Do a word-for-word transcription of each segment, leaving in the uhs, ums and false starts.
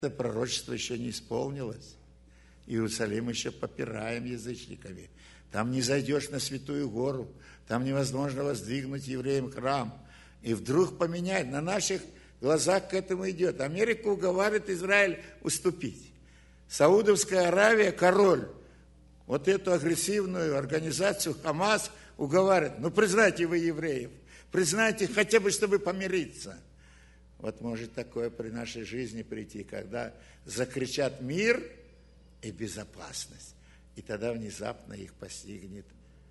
Это пророчество еще не исполнилось. Иерусалим еще попираем язычниками. Там не зайдешь на Святую Гору, там невозможно воздвигнуть евреям храм. И вдруг поменять, на наших глазах к этому идет. Америка уговаривает Израиль уступить. Саудовская Аравия, король, вот эту агрессивную организацию Хамас уговаривает. Ну, признайте вы евреев, признайте хотя бы, чтобы помириться. Вот может такое при нашей жизни прийти, когда закричат мир и безопасность. И тогда внезапно их постигнет.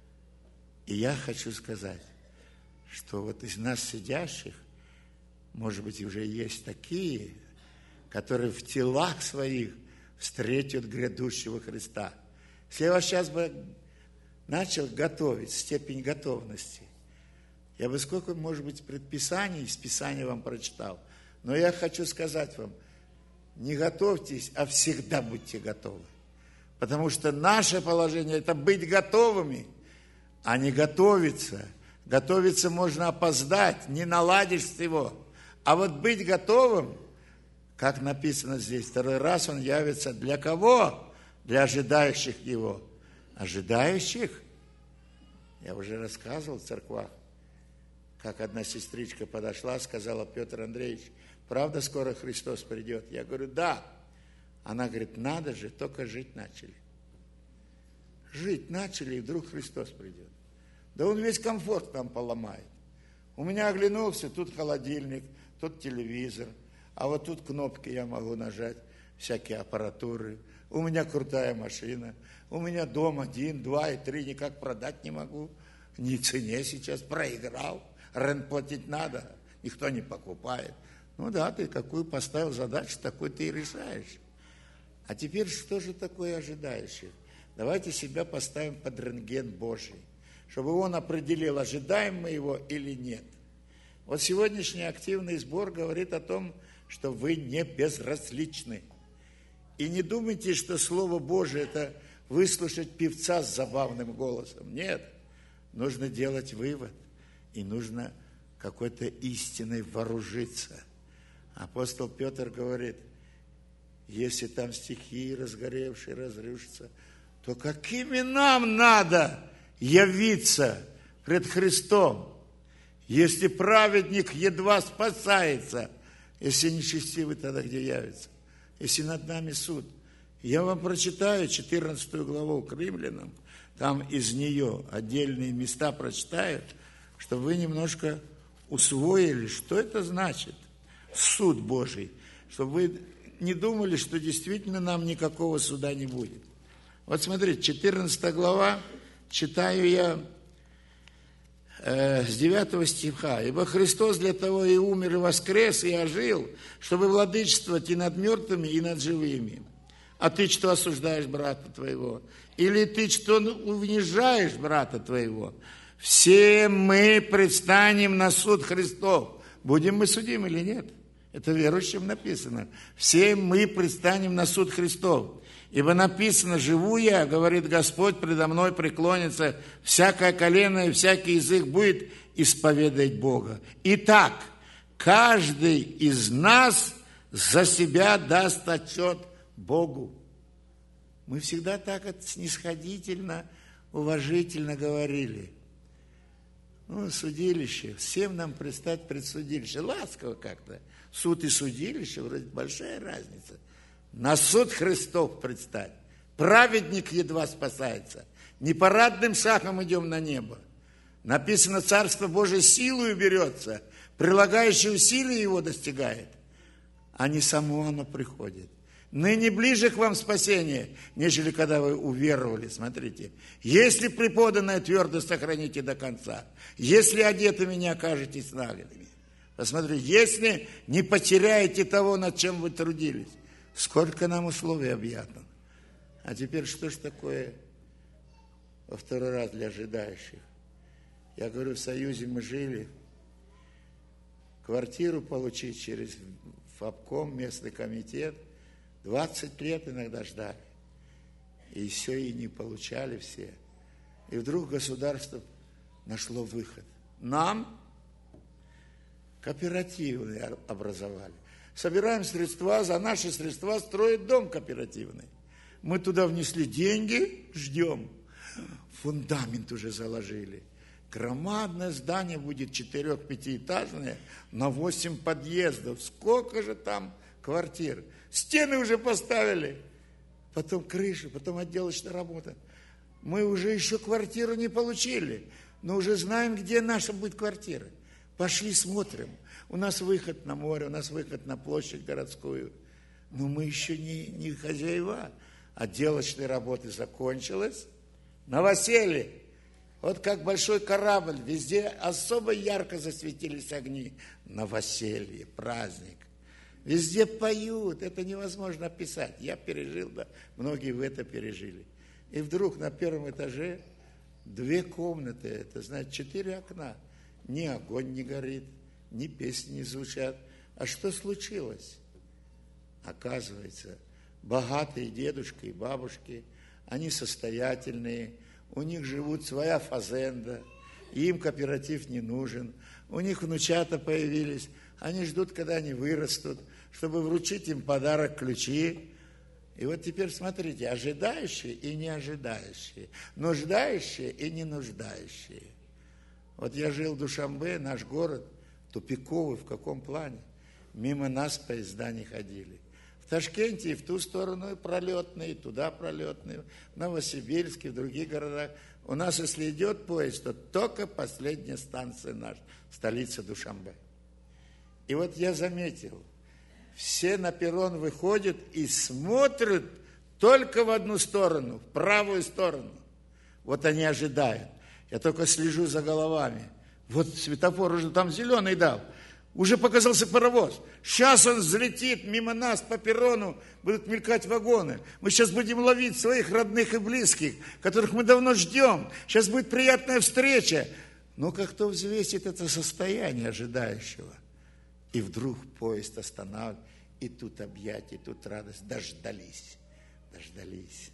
И я хочу сказать, что вот из нас сидящих, может быть, уже есть такие, которые в телах своих встретят грядущего Христа. Если я вас сейчас бы начал готовить, степень готовности, я бы сколько, может быть, предписаний из Писания вам прочитал. Но я хочу сказать вам, не готовьтесь, а всегда будьте готовы. Потому что наше положение – это быть готовыми, а не готовиться. Готовиться можно опоздать, не наладишь всего. А вот быть готовым, как написано здесь, второй раз он явится для кого? Для ожидающих его. Ожидающих? Я уже рассказывал в церквах, как одна сестричка подошла, сказала: Петр Андреевич, правда скоро Христос придет? Я говорю: да. Она говорит: надо же, только жить начали. Жить начали, и вдруг Христос придет. Да он весь комфорт нам поломает. У меня оглянулся, тут холодильник, тут телевизор, а вот тут кнопки я могу нажать, всякие аппаратуры. У меня крутая машина, у меня дом один, два и три, никак продать не могу. Ни цене сейчас, проиграл, рент платить надо, никто не покупает. Ну да, ты какую поставил задачу, такой ты и решаешь. А теперь что же такое ожидающих? Давайте себя поставим под рентген Божий, чтобы он определил, ожидаем мы его или нет. Вот сегодняшний активный сбор говорит о том, что вы не безразличны. И не думайте, что Слово Божие – это выслушать певца с забавным голосом. Нет, нужно делать вывод, и нужно какой-то истиной вооружиться. Апостол Петр говорит: если там стихии разгоревшие разрушатся, то какими нам надо явиться пред Христом, если праведник едва спасается, если нечестивый тогда где явится, если над нами суд. Я вам прочитаю четырнадцатую главу к Римлянам, там из нее отдельные места прочитаю, чтобы вы немножко усвоили, что это значит суд Божий, чтобы вы не думали, что действительно нам никакого суда не будет. Вот смотрите, четырнадцатая глава, читаю я э, с девятого стиха. «Ибо Христос для того и умер, и воскрес, и ожил, чтобы владычествовать и над мертвыми, и над живыми. А ты что осуждаешь брата твоего? Или ты что унижаешь брата твоего? Все мы предстанем на суд Христов». Будем мы судимы или нет? Это верующим написано. Все мы предстанем на суд Христов. Ибо написано: «Живу я, говорит Господь, предо мной преклонится всякое колено, и всякий язык будет исповедать Бога». Итак, каждый из нас за себя даст отчет Богу. Мы всегда так снисходительно, уважительно говорили. Ну, судилище, всем нам предстать пред судилище. Ласково как-то. Суд и судилище, вроде большая разница. На суд Христов предстать. Праведник едва спасается. Не парадным шагом идем на небо. Написано: Царство Божие силою берется, прилагающее усилия его достигает, а не само оно приходит. Ныне ближе к вам спасение, нежели когда вы уверовали. Смотрите, если преподанное твердо сохраните до конца, если одетыми не окажетесь наглыми. Посмотрите, если не потеряете того, над чем вы трудились. Сколько нам условий объято. А теперь что ж такое во второй раз для ожидающих? Я говорю, в Союзе мы жили, квартиру получить через ФАПКОМ, местный комитет, двадцать лет иногда ждали. И все, и не получали все. И вдруг государство нашло выход. Нам кооперативы образовали. собираем средства, за наши средства строить дом кооперативный. Мы туда внесли деньги, ждем. Фундамент уже заложили. Громадное здание будет, четырех-пятиэтажное, на восемь подъездов. Сколько же там квартир? Стены уже поставили. Потом крыша, потом отделочная работа. Мы уже еще квартиру не получили, но уже знаем, где наша будет квартира. Пошли смотрим. У нас выход на море, у нас выход на площадь городскую. Но мы еще не, не хозяева. Отделочные работы закончилась. Новоселье. Вот как большой корабль, везде особо ярко засветились огни. Новоселье, праздник. Везде поют, это невозможно описать. Я пережил, да, многие в это пережили. И вдруг на первом этаже две комнаты, это, значит, четыре окна. Ни огонь не горит, ни песни не звучат. А что случилось? Оказывается, богатые дедушки и бабушки, они состоятельные, у них живут своя фазенда, им кооператив не нужен, у них внучата появились, они ждут, когда они вырастут, чтобы вручить им подарок ключи. И вот теперь смотрите, ожидающие и не ожидающие, нуждающие и не нуждающие. Вот я жил в Душанбе, наш город тупиковый, в каком плане? Мимо нас поезда не ходили. В Ташкенте и в ту сторону пролетные, туда пролетные, в Новосибирске, в других городах. У нас, если идет поезд, то только последняя станция наша, столица Душанбе. И вот я заметил, все на перрон выходят и смотрят только в одну сторону, в правую сторону. Вот они ожидают. Я только слежу за головами. Вот светофор уже там зеленый дал. Уже показался паровоз. Сейчас он взлетит мимо нас по перрону, будут мелькать вагоны. Мы сейчас будем ловить своих родных и близких, которых мы давно ждем. Сейчас будет приятная встреча. Ну-ка, кто взвесит это состояние ожидающего? И вдруг поезд останавливается, и тут объятие, и тут радость. Дождались, дождались.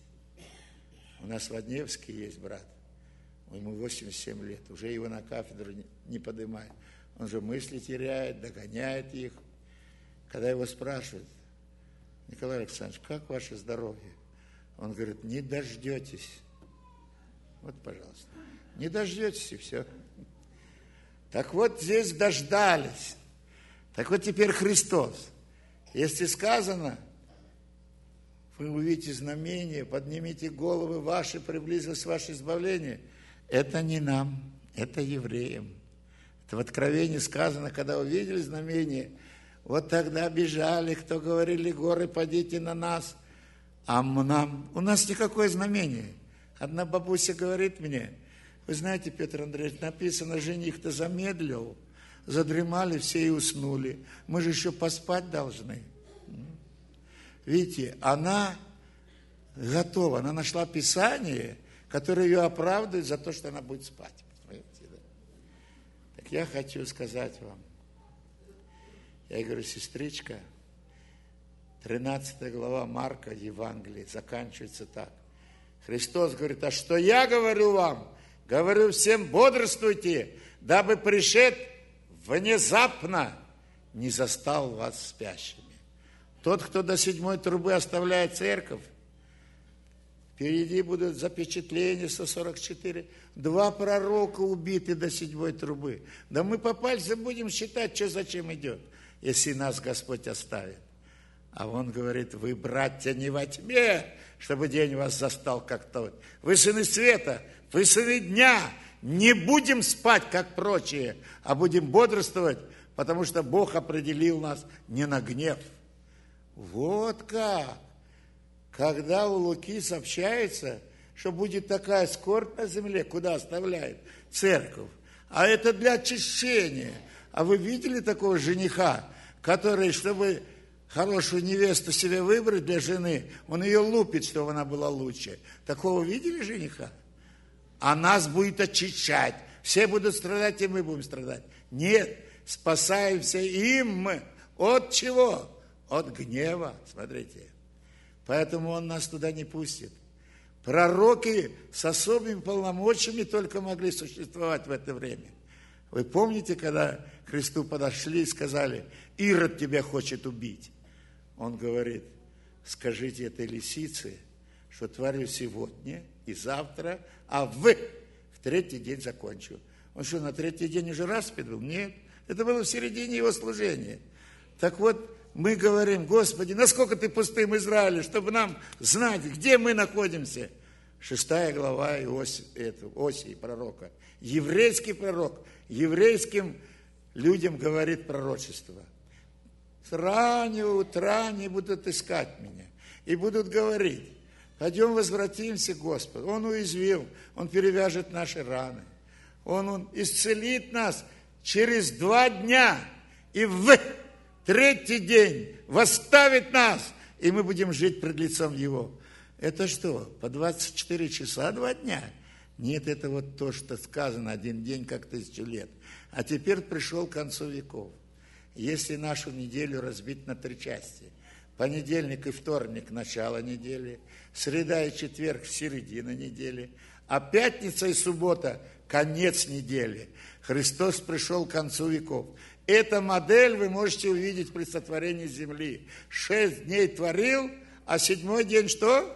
У нас в Адневске есть брат, ему восемьдесят семь лет, уже его на кафедру не, не поднимают. Он же мысли теряет, догоняет их. Когда его спрашивают: Николай Александрович, как ваше здоровье? Он говорит: не дождетесь. Вот, пожалуйста, не дождетесь, и все. Так вот, здесь дождались. Так вот теперь Христос. Если сказано, вы увидите знамение, поднимите головы ваши, приблизилось ваше избавление, это не нам, это евреям. Это в Откровении сказано, когда увидели знамение, вот тогда бежали, кто говорили: горы, падите на нас. А нам, у нас никакое знамение. Одна бабуся говорит мне: вы знаете, Петр Андреевич, написано, жених-то замедлил, задремали все и уснули. Мы же еще поспать должны. Видите, она готова, она нашла Писание, которое ее оправдывает за то, что она будет спать. Так я хочу сказать вам, я говорю: сестричка, тринадцатая глава Марка Евангелия заканчивается так. Христос говорит: а что я говорю вам? Говорю всем: бодрствуйте, дабы пришед внезапно не застал вас спящими. Тот, кто до седьмой трубы оставляет церковь, впереди будут запечатления сто сорок четыре. Два пророка убиты до седьмой трубы. Да мы по пальцам будем считать, что зачем идет, если нас Господь оставит. А он говорит: вы, братья, не во тьме, чтобы день вас застал как тот. Вы сыны света, вы сыны дня. Не будем спать, как прочие, а будем бодрствовать, потому что Бог определил нас не на гнев. Вот как. Когда у Луки сообщается, что будет такая скорбь на земле, куда оставляет церковь. А это для очищения. А вы видели такого жениха, который, чтобы хорошую невесту себе выбрать для жены, он ее лупит, чтобы она была лучше. Такого видели жениха? А нас будет очищать. Все будут страдать, и мы будем страдать. Нет, спасаемся им мы. От чего? От гнева, смотрите. Поэтому он нас туда не пустит. Пророки с особыми полномочиями только могли существовать в это время. Вы помните, когда к Христу подошли и сказали: Ирод тебя хочет убить? Он говорит: скажите этой лисице, что творю сегодня и завтра, а в, в третий день закончу. Он что, на третий день уже распят был? Нет, это было в середине его служения. Так вот, мы говорим: Господи, насколько ты пустым, Израиле, чтобы нам знать, где мы находимся. Шестая глава Иоси, это, Осии, пророка. Еврейский пророк еврейским людям говорит пророчество. С раннего утра они будут искать меня и будут говорить: пойдем возвратимся к Господу. Он уязвил, Он перевяжет наши раны. Он, он исцелит нас через два дня и в третий день восставит нас, и мы будем жить пред лицом Его. Это что, по двадцать четыре часа два дня? Нет, это вот то, что сказано: один день, как тысячу лет. А теперь пришел к концу веков. Если нашу неделю разбить на три части: понедельник и вторник – начало недели, среда и четверг – середина недели, а пятница и суббота – конец недели. Христос пришел к концу веков. Эта модель вы можете увидеть при сотворении земли. Шесть дней творил, а седьмой день что?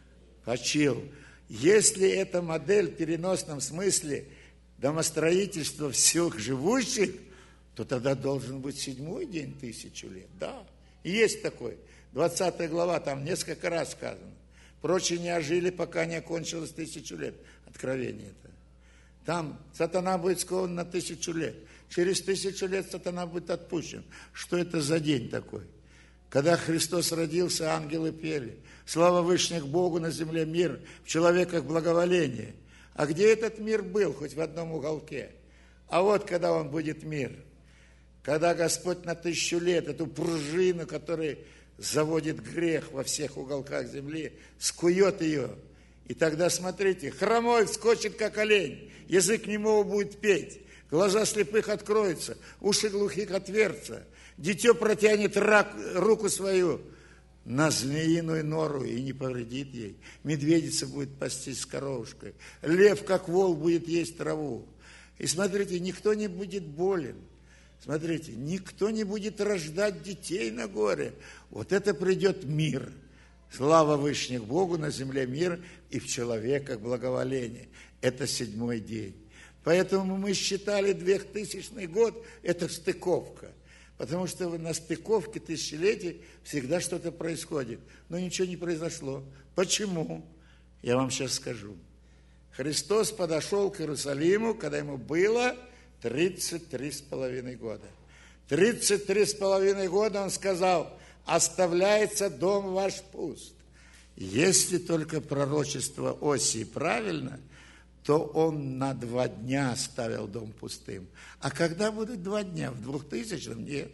Почил. Если эта модель в переносном смысле домостроительства всех живущих, то тогда должен быть седьмой день тысячу лет. Да, есть такой. двадцатая глава, там несколько раз сказано. Прочие не ожили, пока не окончилось тысячу лет. Откровение это. Там сатана будет скован на тысячу лет. Через тысячу лет сатана будет отпущен. Что это за день такой? Когда Христос родился, ангелы пели: слава Вышних Богу, на земле мир, в человеках благоволение. А где этот мир был? Хоть в одном уголке. А вот когда он будет мир, когда Господь на тысячу лет эту пружину, которая заводит грех во всех уголках земли, скует ее. И тогда, смотрите, хромой вскочит, как олень, язык немого будет петь, глаза слепых откроются, уши глухих отвертся, дитё протянет рак, руку свою на змеиную нору и не повредит ей. Медведица будет пастись с коровушкой, лев, как вол, будет есть траву. И смотрите, никто не будет болен. Смотрите, никто не будет рождать детей на горе. Вот это придет мир. Слава Вышних Богу, на земле мир, и в человеках благоволение. Это седьмой день. Поэтому мы считали двухтысячный год, это стыковка. Потому что на стыковке тысячелетий всегда что-то происходит. Но ничего не произошло. Почему? Я вам сейчас скажу. Христос подошел к Иерусалиму, когда ему было тридцать три с половиной года. тридцать три с половиной года он сказал: оставляется дом ваш пуст. Если только пророчество Осии правильно, то он на два дня оставил дом пустым. А когда будут два дня? В двухтысячном? Нет.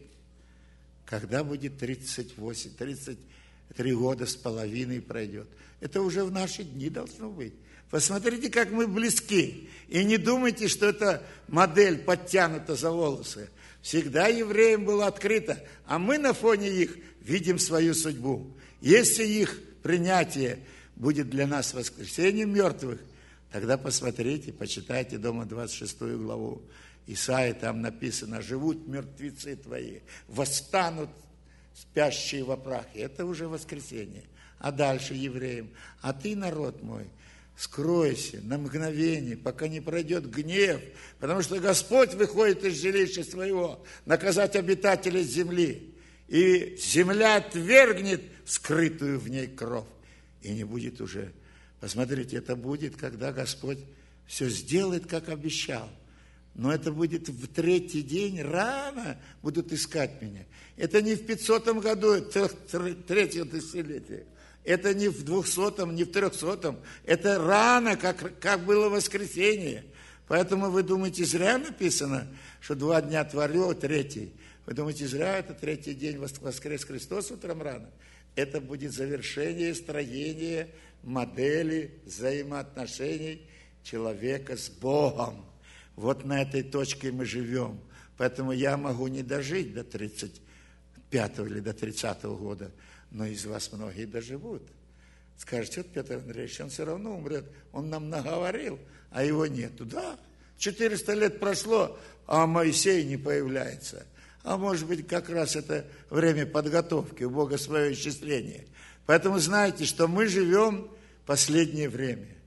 Когда будет тридцать восемь, тридцать три года с половиной пройдет? Это уже в наши дни должно быть. Посмотрите, как мы близки. И не думайте, что эта модель подтянута за волосы. Всегда евреям было открыто, а мы на фоне их видим свою судьбу. Если их принятие будет для нас воскресением мертвых, тогда посмотрите, почитайте дома двадцать шестую главу Исаии, там написано: живут мертвецы твои, восстанут спящие во прахе. Это уже воскресение. А дальше евреям: а ты, народ мой, скройся на мгновение, пока не пройдет гнев, потому что Господь выходит из жилища своего наказать обитателей земли, и земля отвергнет скрытую в ней кровь, и не будет уже. Посмотрите, это будет, когда Господь все сделает, как обещал. Но это будет в третий день, рано будут искать меня. Это не в пятисотом году, третьего тысячелетия. Это не в двухсотом, не в трехсотом. Это рано, как, как было воскресенье. Поэтому вы думаете, зря написано, что два дня творил, третий. Вы думаете, зря это третий день воскрес Христос утром рано? Это будет завершение строения модели взаимоотношений человека с Богом. Вот на этой точке мы живем. Поэтому я могу не дожить до тридцать пятого или до тридцатого года, но из вас многие доживут. Скажете: вот Петр Андреевич, он все равно умрет, он нам наговорил, а его нету. Да, четыреста лет прошло, а Моисей не появляется. А может быть, как раз это время подготовки, у Бога свое исчисление. Поэтому знайте, что мы живем в последнее время.